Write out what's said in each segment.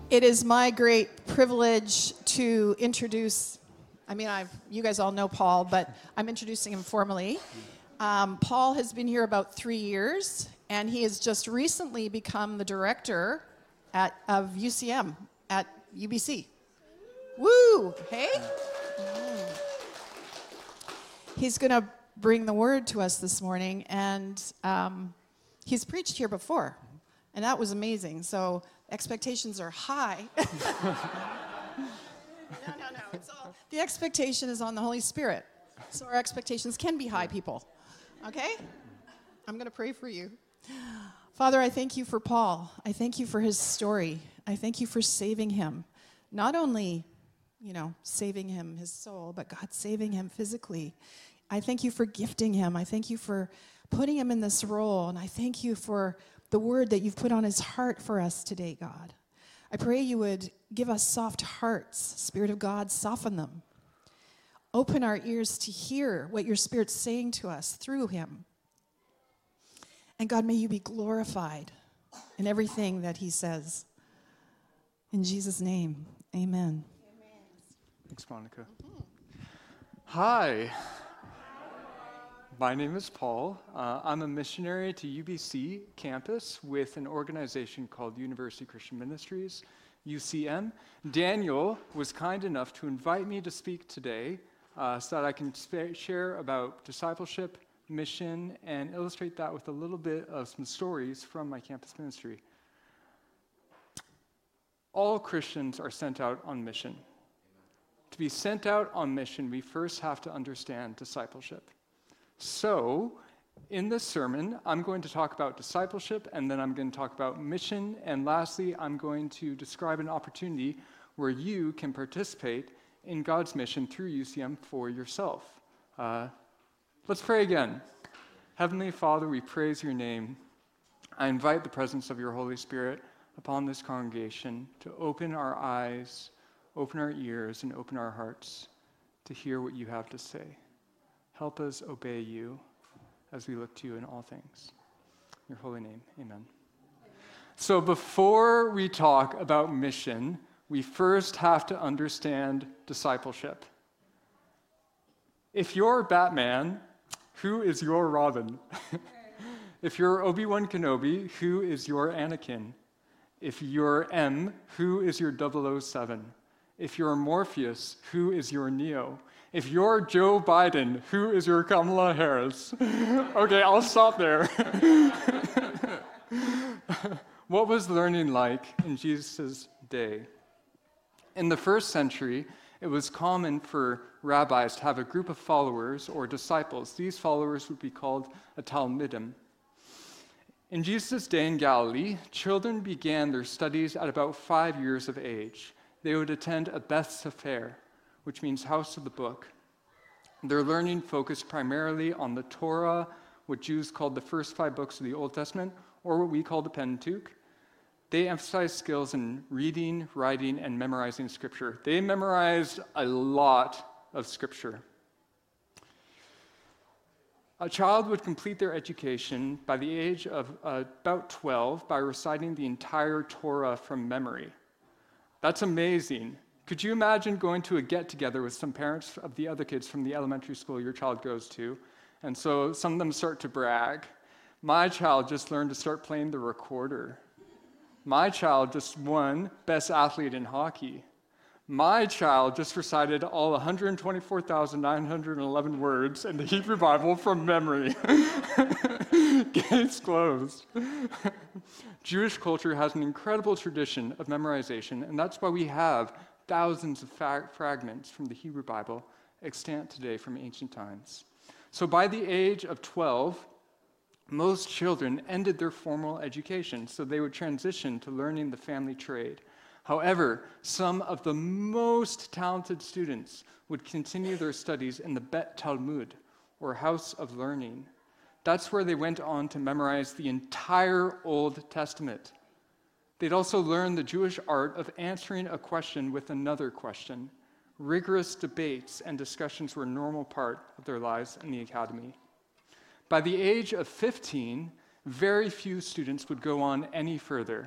It is my great privilege to introduce, you guys all know Paul, but I'm introducing him formally. Paul has been here about 3 years, and he has just recently become the director of UCM at UBC. Woo! Hey? He's going to bring the word to us this morning, and he's preached here before, and that was amazing. So expectations are high. No. The expectation is on the Holy Spirit. So our expectations can be high, people. Okay? I'm going to pray for you. Father, I thank you for Paul. I thank you for his story. I thank you for saving him. Not only, saving him, his soul, but God saving him physically. I thank you for gifting him. I thank you for putting him in this role. And I thank you for the word that you've put on his heart for us today, God. I pray you would give us soft hearts. Spirit of God, soften them. Open our ears to hear what your Spirit's saying to us through him. And God, may you be glorified in everything that he says. In Jesus' name, amen. Thanks, Monica. Hi. My name is Paul. I'm a missionary to UBC campus with an organization called University Christian Ministries, UCM. Daniel was kind enough to invite me to speak today so that I can share about discipleship, mission, and illustrate that with a little bit of some stories from my campus ministry. All Christians are sent out on mission. To be sent out on mission, we first have to understand discipleship. So, in this sermon, I'm going to talk about discipleship, and then I'm going to talk about mission, and lastly, I'm going to describe an opportunity where you can participate in God's mission through UCM for yourself. Let's pray again. Heavenly Father, we praise your name. I invite the presence of your Holy Spirit upon this congregation to open our eyes, open our ears, and open our hearts to hear what you have to say. Help us obey you as we look to you in all things. In your holy name, amen. So before we talk about mission, we first have to understand discipleship. If you're Batman, who is your Robin? If you're Obi-Wan Kenobi, who is your Anakin? If you're M, who is your 007? If you're Morpheus, who is your Neo? If you're Joe Biden, who is your Kamala Harris? Okay, I'll stop there. What was learning like in Jesus' day? In the first century, it was common for rabbis to have a group of followers or disciples. These followers would be called a Talmidim. In Jesus' day in Galilee, children began their studies at about 5 years of age. They would attend a Beth Sefer, which means house of the book. Their learning focused primarily on the Torah, what Jews called the first 5 books of the Old Testament, or what we call the Pentateuch. They emphasized skills in reading, writing, and memorizing Scripture. They memorized a lot of Scripture. A child would complete their education by the age of about 12 by reciting the entire Torah from memory. That's amazing. Could you imagine going to a get-together with some parents of the other kids from the elementary school your child goes to, and so some of them start to brag. My child just learned to start playing the recorder. My child just won Best Athlete in Hockey. My child just recited all 124,911 words in the Hebrew Bible from memory. Gates closed. Jewish culture has an incredible tradition of memorization, and that's why we have thousands of fragments from the Hebrew Bible extant today from ancient times. So by the age of 12, most children ended their formal education, so they would transition to learning the family trade. However, some of the most talented students would continue their studies in the Bet Talmud, or House of Learning. That's where they went on to memorize the entire Old Testament. They'd also learn the Jewish art of answering a question with another question. Rigorous debates and discussions were a normal part of their lives in the academy. By the age of 15, very few students would go on any further.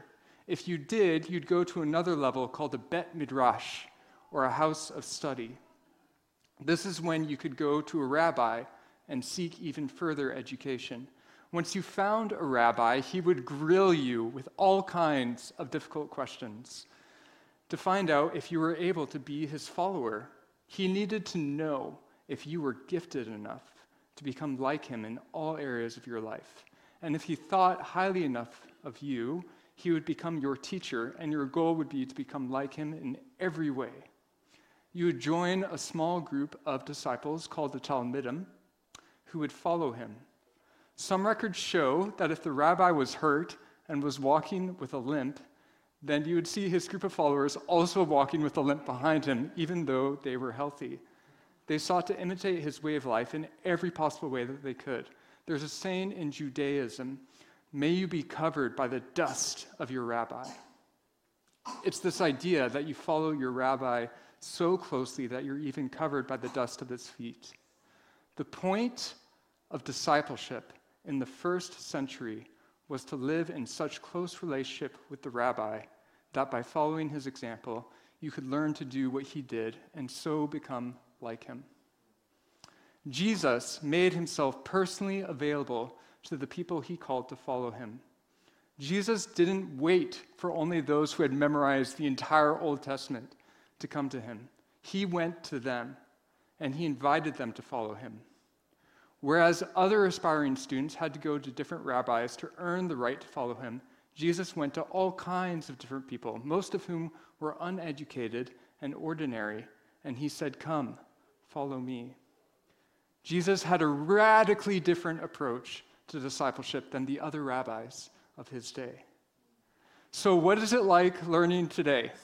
If you did, you'd go to another level called a Bet Midrash, or a house of study. This is when you could go to a rabbi and seek even further education. Once you found a rabbi, he would grill you with all kinds of difficult questions to find out if you were able to be his follower. He needed to know if you were gifted enough to become like him in all areas of your life. And if he thought highly enough of you, he would become your teacher, and your goal would be to become like him in every way. You would join a small group of disciples called the Talmidim who would follow him. Some records show that if the rabbi was hurt and was walking with a limp, then you would see his group of followers also walking with a limp behind him, even though they were healthy. They sought to imitate his way of life in every possible way that they could. There's a saying in Judaism, "May you be covered by the dust of your rabbi." It's this idea that you follow your rabbi so closely that you're even covered by the dust of his feet. The point of discipleship in the first century was to live in such close relationship with the rabbi that by following his example, you could learn to do what he did and so become like him. Jesus made himself personally available to the people he called to follow him. Jesus didn't wait for only those who had memorized the entire Old Testament to come to him. He went to them, and he invited them to follow him. Whereas other aspiring students had to go to different rabbis to earn the right to follow him, Jesus went to all kinds of different people, most of whom were uneducated and ordinary, and he said, "Come, follow me." Jesus had a radically different approach to discipleship than the other rabbis of his day. So what is it like learning today?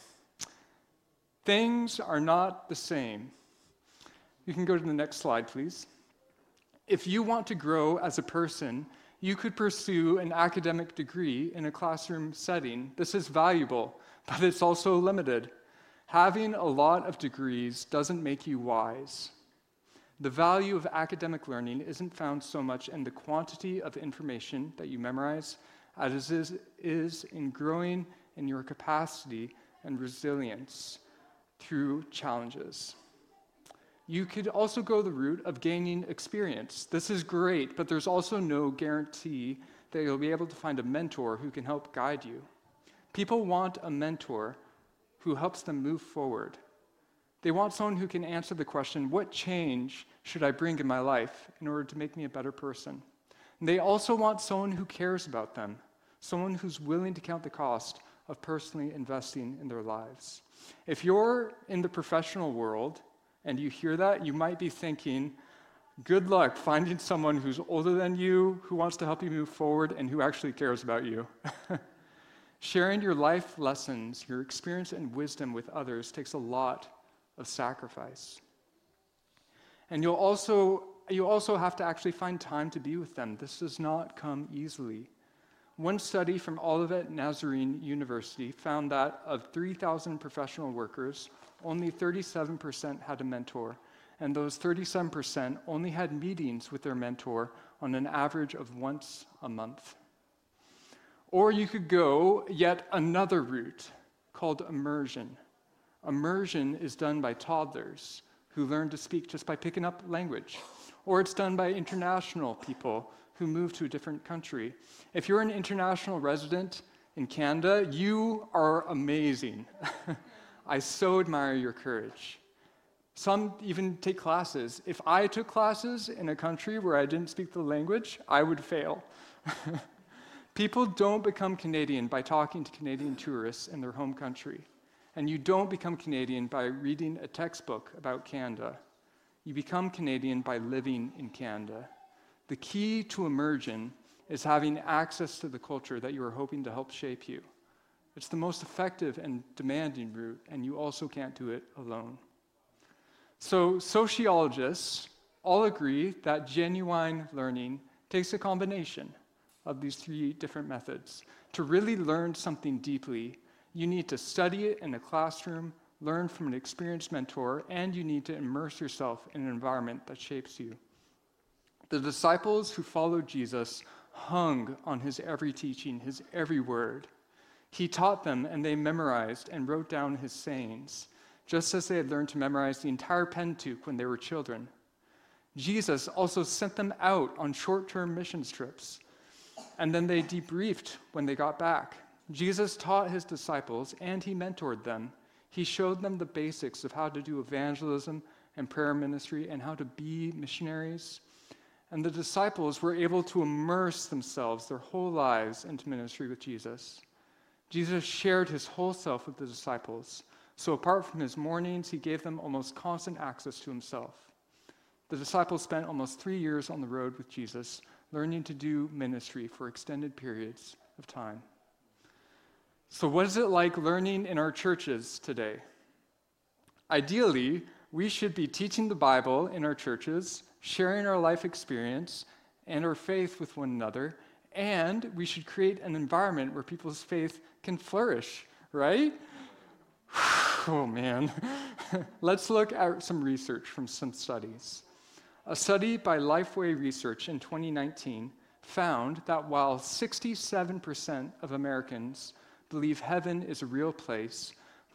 Things are not the same. You can go to the next slide, please. If you want to grow as a person, you could pursue an academic degree in a classroom setting. This is valuable, but it's also limited. Having a lot of degrees doesn't make you wise. The value of academic learning isn't found so much in the quantity of information that you memorize as it is in growing in your capacity and resilience through challenges. You could also go the route of gaining experience. This is great, but there's also no guarantee that you'll be able to find a mentor who can help guide you. People want a mentor who helps them move forward. They want someone who can answer the question, what change should I bring in my life in order to make me a better person? And they also want someone who cares about them, someone who's willing to count the cost of personally investing in their lives. If you're in the professional world and you hear that, you might be thinking, good luck finding someone who's older than you, who wants to help you move forward, and who actually cares about you. Sharing your life lessons, your experience and wisdom with others takes a lot of sacrifice. And you'll also have to actually find time to be with them. This does not come easily. One study from Olivet Nazarene University found that of 3,000 professional workers, only 37% had a mentor, and those 37% only had meetings with their mentor on an average of once a month. Or you could go yet another route called immersion. Immersion is done by toddlers who learn to speak just by picking up language, or it's done by international people who move to a different country. If you're an international resident in Canada, you are amazing. I so admire your courage. Some even take classes. If I took classes in a country where I didn't speak the language, I would fail. People don't become Canadian by talking to Canadian tourists in their home country. And you don't become Canadian by reading a textbook about Canada. You become Canadian by living in Canada. The key to immersion is having access to the culture that you are hoping to help shape you. It's the most effective and demanding route, and you also can't do it alone. So sociologists all agree that genuine learning takes a combination of these three different methods. To really learn something deeply, you need to study it in a classroom, learn from an experienced mentor, and you need to immerse yourself in an environment that shapes you. The disciples who followed Jesus hung on his every teaching, his every word. He taught them, and they memorized and wrote down his sayings, just as they had learned to memorize the entire Pentateuch when they were children. Jesus also sent them out on short-term missions trips, and then they debriefed when they got back. Jesus taught his disciples, and he mentored them. He showed them the basics of how to do evangelism and prayer ministry and how to be missionaries. And the disciples were able to immerse themselves, their whole lives, into ministry with Jesus. Jesus shared his whole self with the disciples. So apart from his mornings, he gave them almost constant access to himself. The disciples spent almost 3 years on the road with Jesus, learning to do ministry for extended periods of time. So what is it like learning in our churches today? Ideally, we should be teaching the Bible in our churches, sharing our life experience and our faith with one another, and we should create an environment where people's faith can flourish, right? Oh man. Let's look at some research from some studies. A study by Lifeway Research in 2019 found that while 67% of Americans believe heaven is a real place,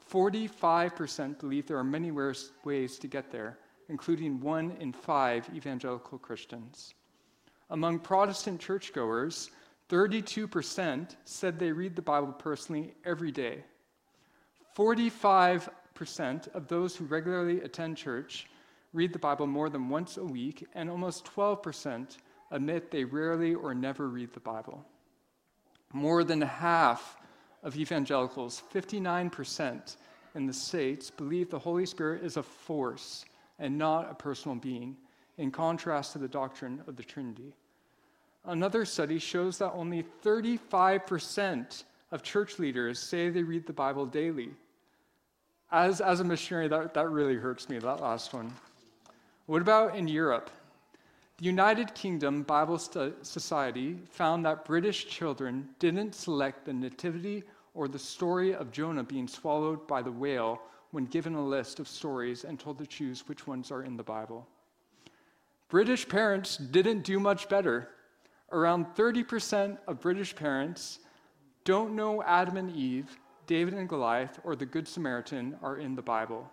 45% believe there are many ways to get there, including 1 in 5 evangelical Christians. Among Protestant churchgoers, 32% said they read the Bible personally every day. 45% of those who regularly attend church read the Bible more than once a week, and almost 12% admit they rarely or never read the Bible. More than half of evangelicals, 59% in the States, believe the Holy Spirit is a force and not a personal being, in contrast to the doctrine of the Trinity. Another study shows that only 35% of church leaders say they read the Bible daily. As a missionary, that really hurts me, that last one. What about in Europe? The United Kingdom Bible Society found that British children didn't select the nativity or the story of Jonah being swallowed by the whale when given a list of stories and told to choose which ones are in the Bible. British parents didn't do much better. Around 30% of British parents don't know Adam and Eve, David and Goliath, or the Good Samaritan are in the Bible.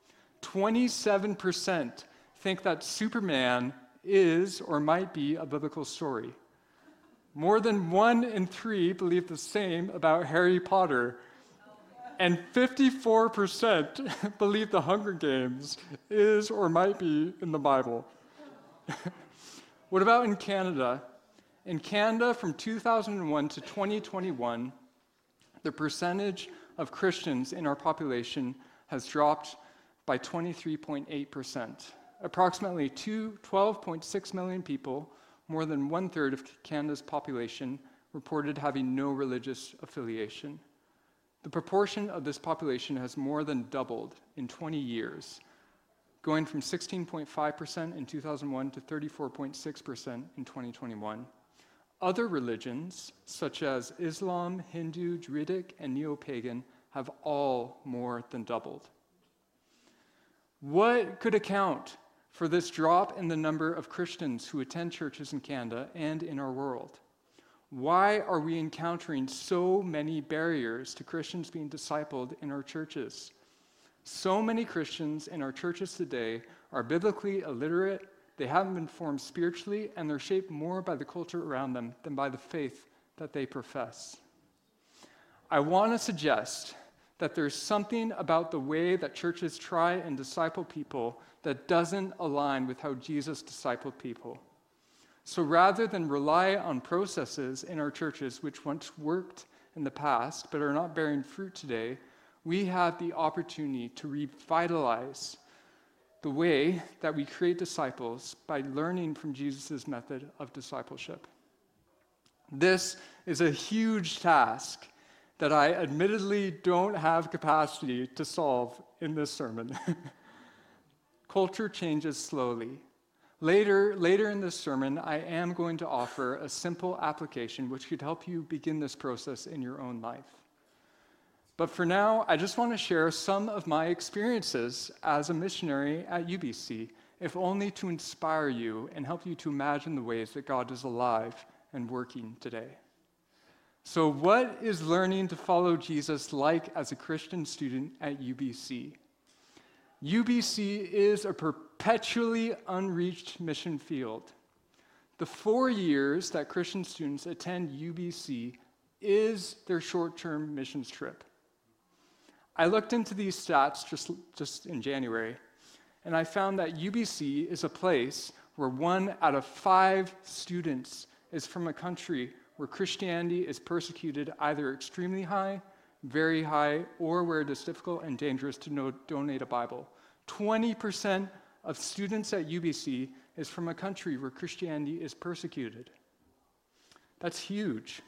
27% think that Superman is or might be a biblical story. More than 1 in 3 believe the same about Harry Potter. And 54% believe the Hunger Games is or might be in the Bible. What about in Canada? In Canada, from 2001 to 2021, the percentage of Christians in our population has dropped by 23.8%. Approximately 12.6 million people, more than 1/3 of Canada's population, reported having no religious affiliation. The proportion of this population has more than doubled in 20 years, going from 16.5% in 2001 to 34.6% in 2021. Other religions, such as Islam, Hindu, Druidic, and Neo-Pagan, have all more than doubled. What could account for this drop in the number of Christians who attend churches in Canada and in our world? Why are we encountering so many barriers to Christians being discipled in our churches? So many Christians in our churches today are biblically illiterate, they haven't been formed spiritually, and they're shaped more by the culture around them than by the faith that they profess. I want to suggest that there's something about the way that churches try and disciple people that doesn't align with how Jesus discipled people. So rather than rely on processes in our churches which once worked in the past but are not bearing fruit today, we have the opportunity to revitalize the way that we create disciples by learning from Jesus' method of discipleship. This is a huge task that I admittedly don't have capacity to solve in this sermon. Culture changes slowly. Later in this sermon, I am going to offer a simple application which could help you begin this process in your own life. But for now, I just want to share some of my experiences as a missionary at UBC, if only to inspire you and help you to imagine the ways that God is alive and working today. So what is learning to follow Jesus like as a Christian student at UBC? UBC is a perpetually unreached mission field. The 4 years that Christian students attend UBC is their short-term missions trip. I looked into these stats just in January, and I found that UBC is a place where 1 out of 5 students is from a country where Christianity is persecuted either extremely high, very high, or where it is difficult and dangerous to donate a Bible. 20% of students at UBC is from a country where Christianity is persecuted. That's huge.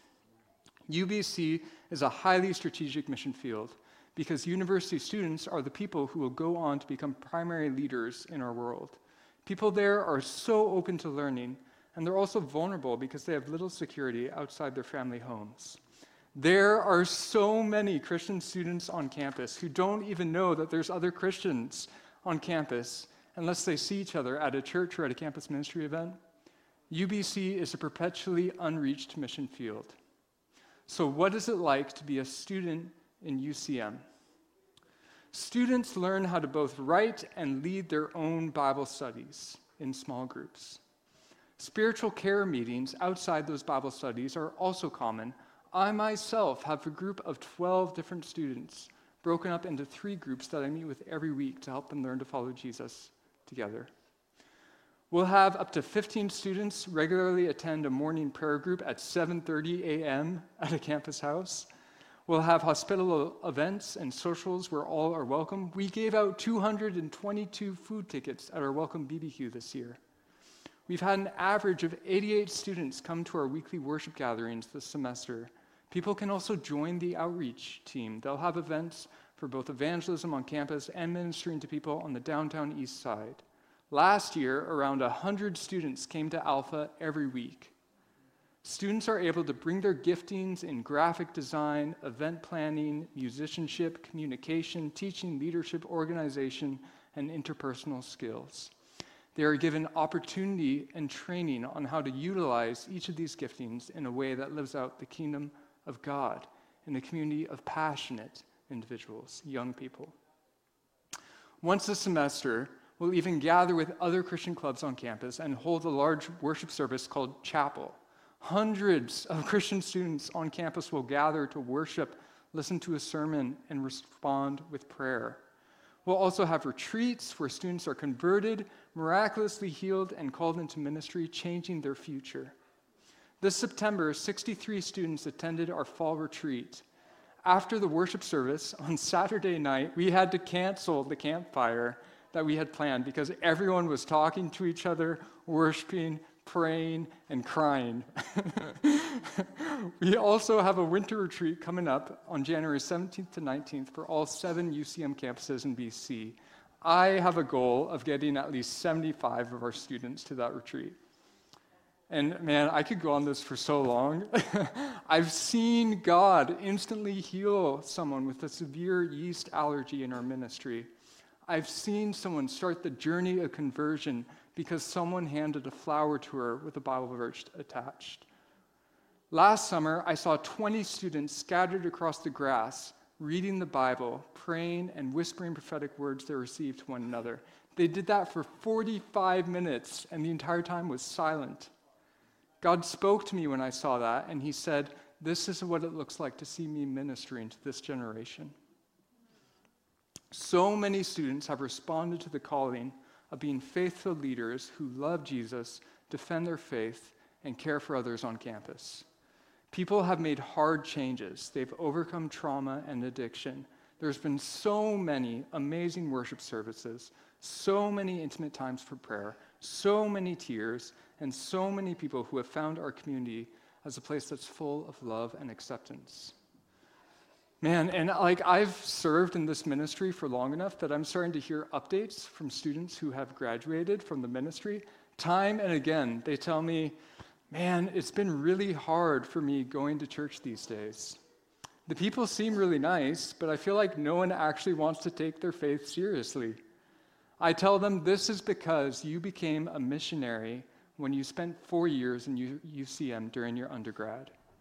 UBC is a highly strategic mission field because university students are the people who will go on to become primary leaders in our world. People there are so open to learning, and they're also vulnerable because they have little security outside their family homes. There are so many Christian students on campus who don't even know that there's other Christians on campus unless they see each other at a church or at a campus ministry event. UBC is a perpetually unreached mission field. So what is it like to be a student in UCM? Students learn how to both write and lead their own Bible studies in small groups. Spiritual care meetings outside those Bible studies are also common. I myself have a group of 12 different students broken up into 3 groups that I meet with every week to help them learn to follow Jesus together. We'll have up to 15 students regularly attend a morning prayer group at 7:30 a.m. at a campus house. We'll have hospitable events and socials where all are welcome. We gave out 222 food tickets at our Welcome BBQ this year. We've had an average of 88 students come to our weekly worship gatherings this semester. People can also join the outreach team. They'll have events for both evangelism on campus and ministering to people on the downtown east side. Last year, around 100 students came to Alpha every week. Students are able to bring their giftings in graphic design, event planning, musicianship, communication, teaching, leadership, organization, and interpersonal skills. They are given opportunity and training on how to utilize each of these giftings in a way that lives out the kingdom of God in a community of passionate individuals, young people. Once a semester, we'll even gather with other Christian clubs on campus and hold a large worship service called Chapel. Hundreds of Christian students on campus will gather to worship, listen to a sermon, and respond with prayer. We'll also have retreats where students are converted, miraculously healed, and called into ministry, changing their future. This September, 63 students attended our fall retreat. After the worship service on Saturday night, we had to cancel the campfire that we had planned because everyone was talking to each other, worshiping, praying, and crying. We also have a winter retreat coming up on January 17th to 19th for all 7 UCM campuses in BC. I have a goal of getting at least 75 of our students to that retreat. And man, I could go on this for so long. I've seen God instantly heal someone with a severe yeast allergy in our ministry. I've seen someone start the journey of conversion because someone handed a flower to her with a Bible verse attached. Last summer, I saw 20 students scattered across the grass, reading the Bible, praying, and whispering prophetic words they received to one another. They did that for 45 minutes, and the entire time was silent. God spoke to me when I saw that, and he said, "This is what it looks like to see me ministering to this generation." So many students have responded to the calling of being faithful leaders who love Jesus, defend their faith, and care for others on campus. People have made hard changes. They've overcome trauma and addiction. There's been so many amazing worship services, so many intimate times for prayer, so many tears, and so many people who have found our community as a place that's full of love and acceptance. Man, and I've served in this ministry for long enough that I'm starting to hear updates from students who have graduated from the ministry. Time and again, they tell me, "Man, it's been really hard for me going to church these days. The people seem really nice, but I feel like no one actually wants to take their faith seriously." I tell them this is because you became a missionary when you spent 4 years in UCM during your undergrad.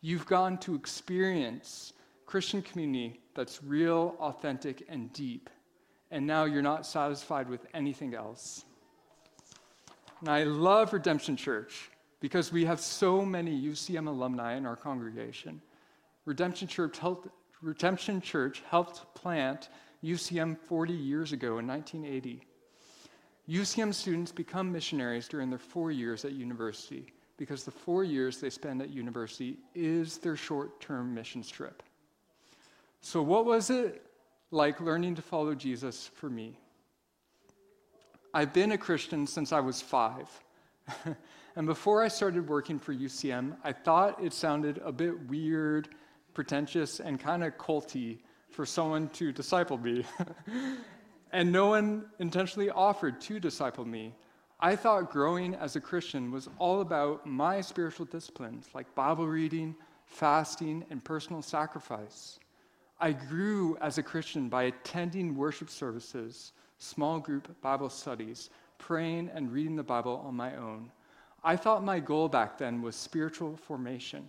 You've gotten to experience Christian community that's real, authentic, and deep. And now you're not satisfied with anything else. And I love Redemption Church because we have so many UCM alumni in our congregation. Redemption Church helped plant UCM 40 years ago in 1980. UCM students become missionaries during their 4 years at university because the 4 years they spend at university is their short-term missions trip. So what was it like learning to follow Jesus for me? I've been a Christian since I was 5. And before I started working for UCM, I thought it sounded a bit weird, pretentious, and kind of culty for someone to disciple me. And no one intentionally offered to disciple me. I thought growing as a Christian was all about my spiritual disciplines, like Bible reading, fasting, and personal sacrifice. I grew as a Christian by attending worship services, small group Bible studies, praying and reading the Bible on my own. I thought my goal back then was spiritual formation.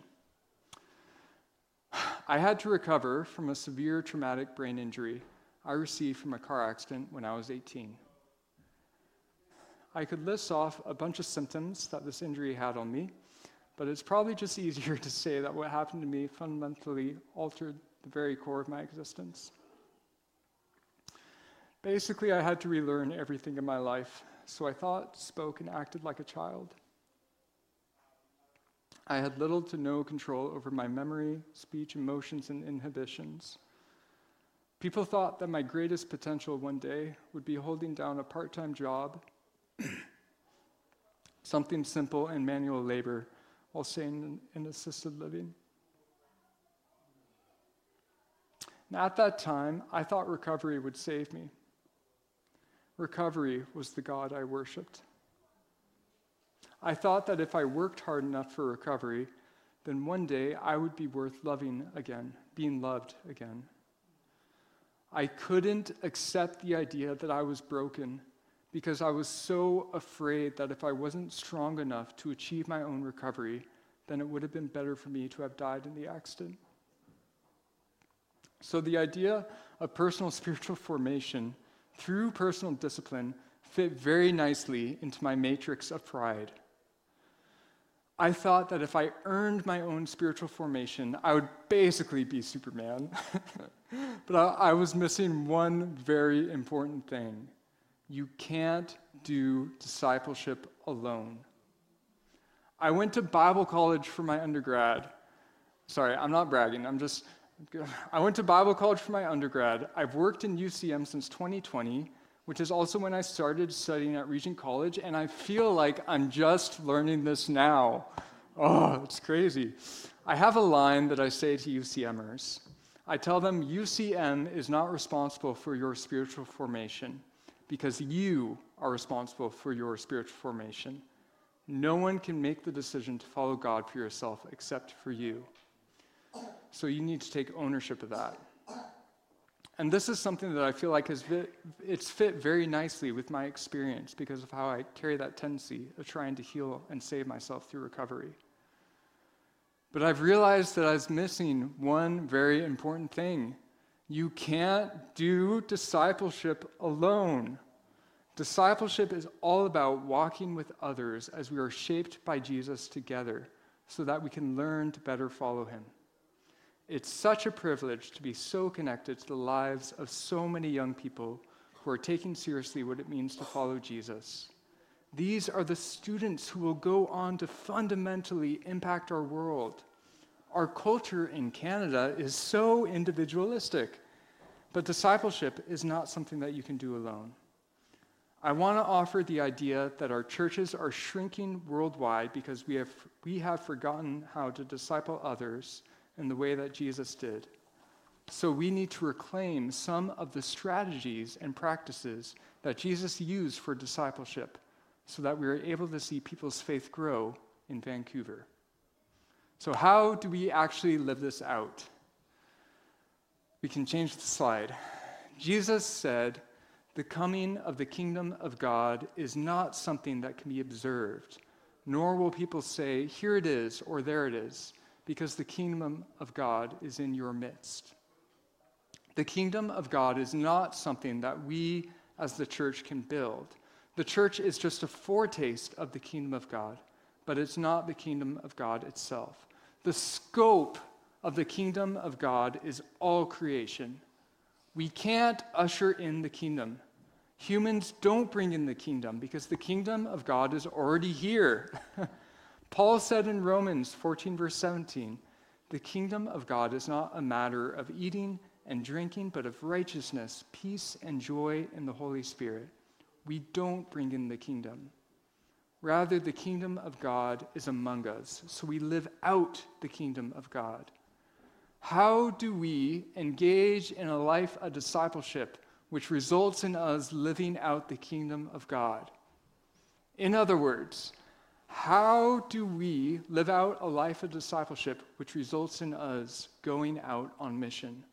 I had to recover from a severe traumatic brain injury I received from a car accident when I was 18. I could list off a bunch of symptoms that this injury had on me, but it's probably just easier to say that what happened to me fundamentally altered the very core of my existence. Basically, I had to relearn everything in my life, so I thought, spoke, and acted like a child. I had little to no control over my memory, speech, emotions, and inhibitions. People thought that my greatest potential one day would be holding down a part-time job, something simple in manual labor, while staying in assisted living. And at that time, I thought recovery would save me. Recovery was the God I worshiped. I thought that if I worked hard enough for recovery, then one day I would be worth loving again, being loved again. I couldn't accept the idea that I was broken because I was so afraid that if I wasn't strong enough to achieve my own recovery, then it would have been better for me to have died in the accident. So the idea of personal spiritual formation through personal discipline fit very nicely into my matrix of pride. I thought that if I earned my own spiritual formation, I would basically be Superman. But I was missing one very important thing. You can't do discipleship alone. I went to Bible college for my undergrad. Sorry, I'm not bragging. I went to Bible college for my undergrad. I've worked in UCM since 2020, which is also when I started studying at Regent College, and I feel like I'm just learning this now. Oh, it's crazy. I have a line that I say to UCMers. I tell them UCM is not responsible for your spiritual formation because you are responsible for your spiritual formation. No one can make the decision to follow God for yourself except for you. So you need to take ownership of that. And this is something that I feel like it's fit very nicely with my experience because of how I carry that tendency of trying to heal and save myself through recovery. But I've realized that I was missing one very important thing. You can't do discipleship alone. Discipleship is all about walking with others as we are shaped by Jesus together so that we can learn to better follow him. It's such a privilege to be so connected to the lives of so many young people who are taking seriously what it means to follow Jesus. These are the students who will go on to fundamentally impact our world. Our culture in Canada is so individualistic, but discipleship is not something that you can do alone. I want to offer the idea that our churches are shrinking worldwide because we have forgotten how to disciple others in the way that Jesus did. So we need to reclaim some of the strategies and practices that Jesus used for discipleship so that we are able to see people's faith grow in Vancouver. So how do we actually live this out? We can change the slide. Jesus said, "The coming of the kingdom of God is not something that can be observed, nor will people say, 'Here it is,' or 'There it is.' because the kingdom of God is in your midst. The kingdom of God is not something that we as the church can build. The church is just a foretaste of the kingdom of God, but it's not the kingdom of God itself. The scope of the kingdom of God is all creation. We can't usher in the kingdom. Humans don't bring in the kingdom because the kingdom of God is already here. Paul said in Romans 14, verse 17, the kingdom of God is not a matter of eating and drinking, but of righteousness, peace, and joy in the Holy Spirit. We don't bring in the kingdom. Rather, the kingdom of God is among us, so we live out the kingdom of God. How do we engage in a life of discipleship which results in us living out the kingdom of God? In other words, how do we live out a life of discipleship which results in us going out on mission?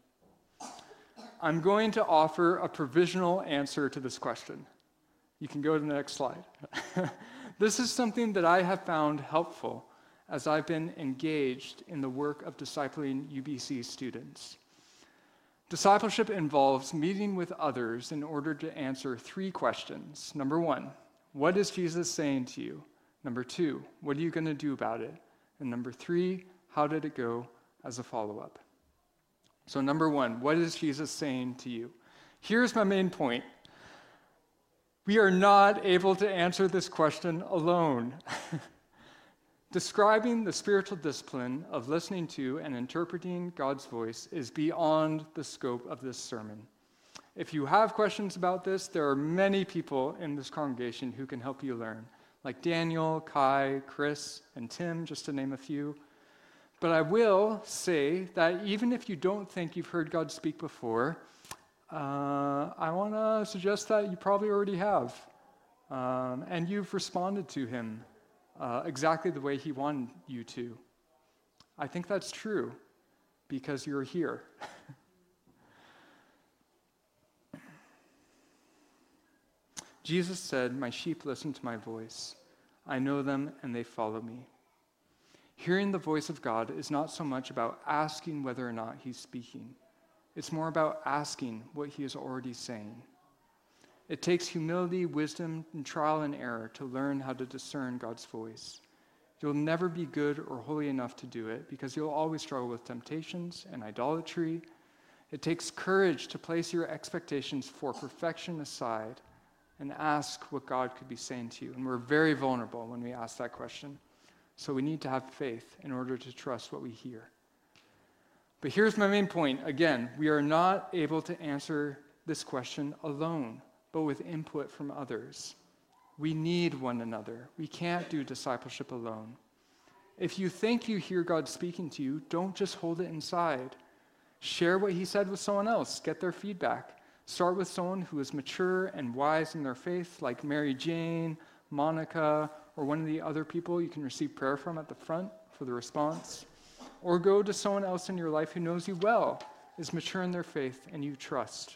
I'm going to offer a provisional answer to this question. You can go to the next slide. This is something that I have found helpful as I've been engaged in the work of discipling UBC students. Discipleship involves meeting with others in order to answer 3 questions. Number 1, what is Jesus saying to you? Number 2, what are you going to do about it? And number 3, how did it go as a follow-up? So number 1, what is Jesus saying to you? Here's my main point. We are not able to answer this question alone. Describing the spiritual discipline of listening to and interpreting God's voice is beyond the scope of this sermon. If you have questions about this, there are many people in this congregation who can help you learn, like Daniel, Kai, Chris, and Tim, just to name a few. But I will say that even if you don't think you've heard God speak before, I want to suggest that you probably already have, and you've responded to him exactly the way he wanted you to. I think that's true because you're here. Jesus said, "My sheep listen to my voice. I know them and they follow me." Hearing the voice of God is not so much about asking whether or not he's speaking. It's more about asking what he is already saying. It takes humility, wisdom, and trial and error to learn how to discern God's voice. You'll never be good or holy enough to do it because you'll always struggle with temptations and idolatry. It takes courage to place your expectations for perfection aside and ask what God could be saying to you. And we're very vulnerable when we ask that question. So we need to have faith in order to trust what we hear. But here's my main point. Again, we are not able to answer this question alone, but with input from others. We need one another. We can't do discipleship alone. If you think you hear God speaking to you, don't just hold it inside. Share what he said with someone else. Get their feedback. Start with someone who is mature and wise in their faith, like Mary Jane, Monica, or one of the other people you can receive prayer from at the front for the response. Or go to someone else in your life who knows you well, is mature in their faith, and you trust.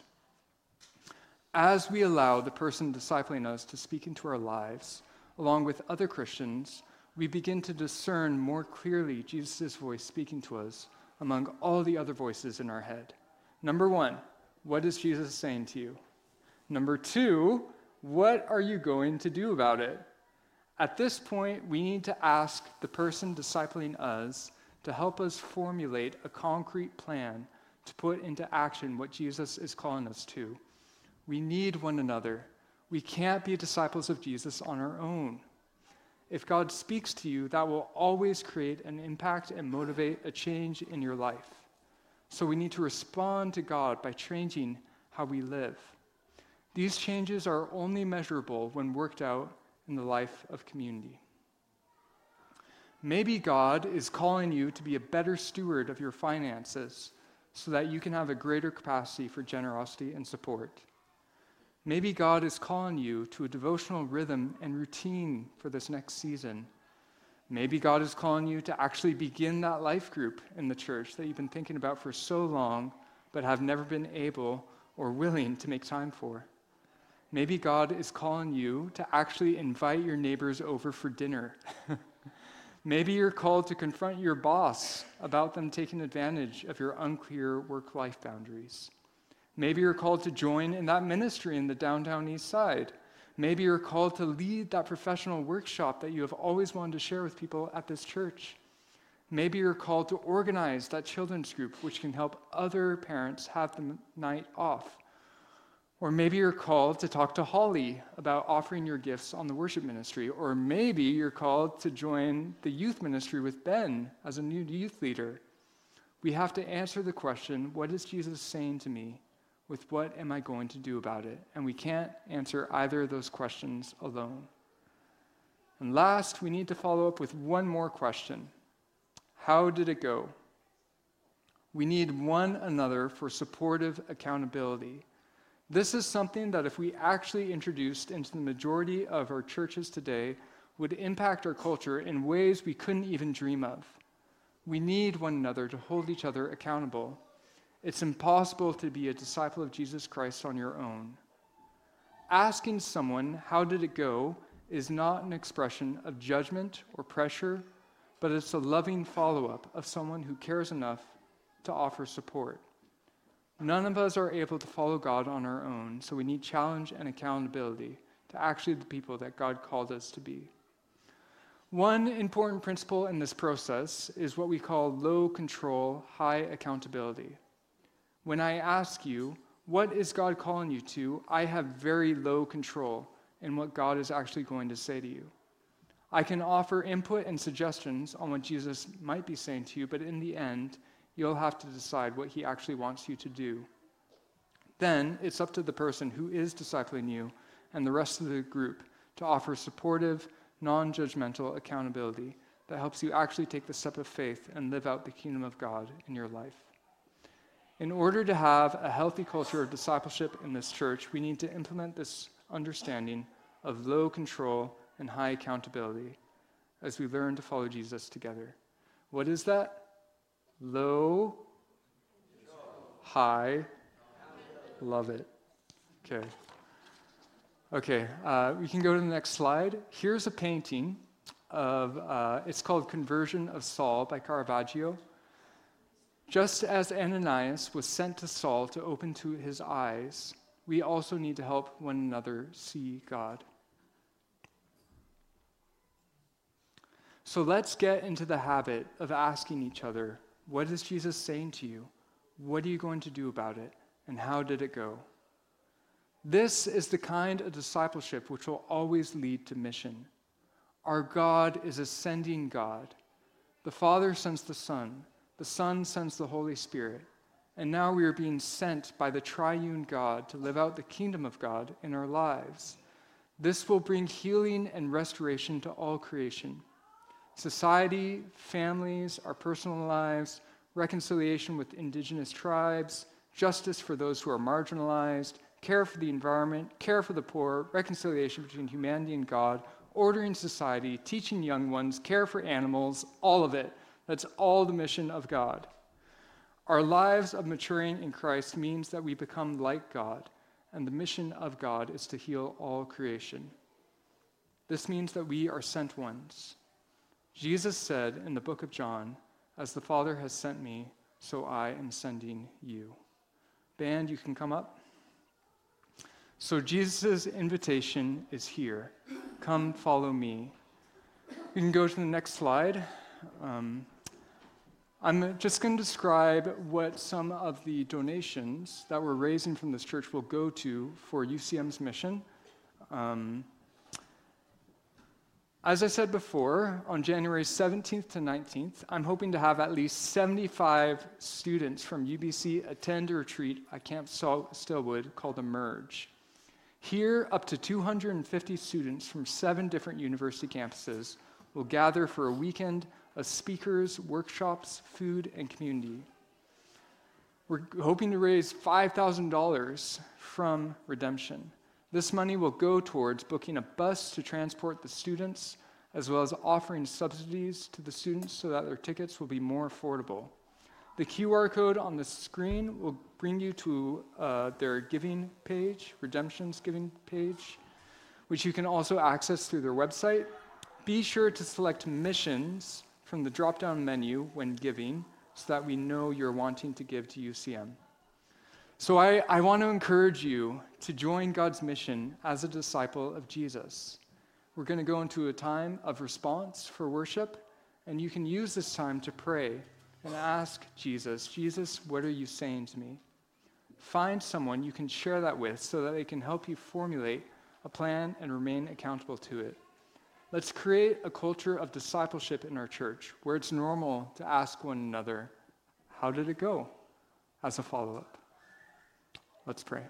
As we allow the person discipling us to speak into our lives, along with other Christians, we begin to discern more clearly Jesus' voice speaking to us among all the other voices in our head. Number 1, what is Jesus saying to you? Number 2, what are you going to do about it? At this point, we need to ask the person discipling us to help us formulate a concrete plan to put into action what Jesus is calling us to. We need one another. We can't be disciples of Jesus on our own. If God speaks to you, that will always create an impact and motivate a change in your life. So we need to respond to God by changing how we live. These changes are only measurable when worked out in the life of community. Maybe God is calling you to be a better steward of your finances so that you can have a greater capacity for generosity and support. Maybe God is calling you to a devotional rhythm and routine for this next season. Maybe God is calling you to actually begin that life group in the church that you've been thinking about for so long but have never been able or willing to make time for. Maybe God is calling you to actually invite your neighbors over for dinner. Maybe you're called to confront your boss about them taking advantage of your unclear work-life boundaries. Maybe you're called to join in that ministry in the downtown east side. Maybe you're called to lead that professional workshop that you have always wanted to share with people at this church. Maybe you're called to organize that children's group, which can help other parents have the night off. Or maybe you're called to talk to Holly about offering your gifts on the worship ministry. Or maybe you're called to join the youth ministry with Ben as a new youth leader. We have to answer the question, what is Jesus saying to me? With what am I going to do about it? And we can't answer either of those questions alone. And last, we need to follow up with one more question. How did it go? We need one another for supportive accountability. This is something that if we actually introduced into the majority of our churches today, would impact our culture in ways we couldn't even dream of. We need one another to hold each other accountable. It's impossible to be a disciple of Jesus Christ on your own. Asking someone, how did it go, is not an expression of judgment or pressure, but it's a loving follow-up of someone who cares enough to offer support. None of us are able to follow God on our own, so we need challenge and accountability to actually the people that God called us to be. One important principle in this process is what we call low control, high accountability. When I ask you, what is God calling you to, I have very low control in what God is actually going to say to you. I can offer input and suggestions on what Jesus might be saying to you, but in the end, you'll have to decide what he actually wants you to do. Then it's up to the person who is discipling you and the rest of the group to offer supportive, non-judgmental accountability that helps you actually take the step of faith and live out the kingdom of God in your life. In order to have a healthy culture of discipleship in this church, we need to implement this understanding of low control and high accountability as we learn to follow Jesus together. What is that? Low, high, love it. Okay, we can go to the next slide. Here's a painting of, it's called Conversion of Saul by Caravaggio. Just as Ananias was sent to Saul to open to his eyes, we also need to help one another see God. So let's get into the habit of asking each other, what is Jesus saying to you? What are you going to do about it? And how did it go? This is the kind of discipleship which will always lead to mission. Our God is a sending God. The Father sends the Son sends the Holy Spirit, and now we are being sent by the triune God to live out the kingdom of God in our lives. This will bring healing and restoration to all creation. Society, families, our personal lives, reconciliation with indigenous tribes, justice for those who are marginalized, care for the environment, care for the poor, reconciliation between humanity and God, ordering society, teaching young ones, care for animals, all of it. That's all the mission of God. Our lives of maturing in Christ means that we become like God, and the mission of God is to heal all creation. This means that we are sent ones. Jesus said in the book of John, "As the Father has sent me, so I am sending you." Band, you can come up. So Jesus' invitation is here. Come follow me. You can go to the next slide. I'm just going to describe what some of the donations that we're raising from this church will go to for UCM's mission. As I said before, on January 17th to 19th, I'm hoping to have at least 75 students from UBC attend a retreat at Camp Stillwood called Emerge. Here, up to 250 students from 7 different university campuses will gather for a weekend of speakers, workshops, food, and community. We're hoping to raise $5,000 from Redemption. This money will go towards booking a bus to transport the students, as well as offering subsidies to the students so that their tickets will be more affordable. The QR code on the screen will bring you to their giving page, Redemption's giving page, which you can also access through their website. Be sure to select missions from the drop-down menu when giving so that we know you're wanting to give to UCM. So I want to encourage you to join God's mission as a disciple of Jesus. We're going to go into a time of response for worship, and you can use this time to pray and ask Jesus, Jesus, what are you saying to me? Find someone you can share that with so that they can help you formulate a plan and remain accountable to it. Let's create a culture of discipleship in our church where it's normal to ask one another, how did it go? As a follow-up. Let's pray.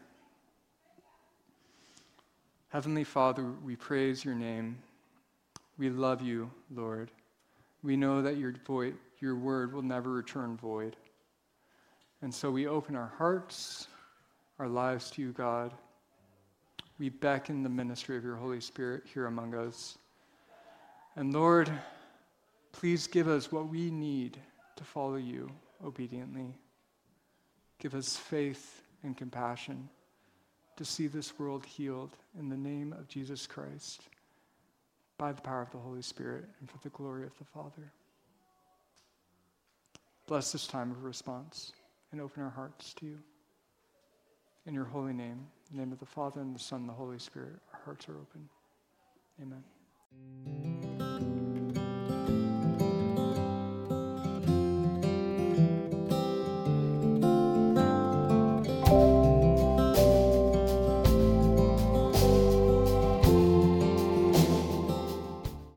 Heavenly Father, we praise your name. We love you, Lord. We know that your word will never return void. And so we open our hearts, our lives to you, God. We beckon the ministry of your Holy Spirit here among us. And Lord, please give us what we need to follow you obediently. Give us faith and compassion to see this world healed in the name of Jesus Christ, by the power of the Holy Spirit and for the glory of the Father. Bless this time of response and open our hearts to you. In your holy name, in the name of the Father and the Son and the Holy Spirit, our hearts are open. Amen.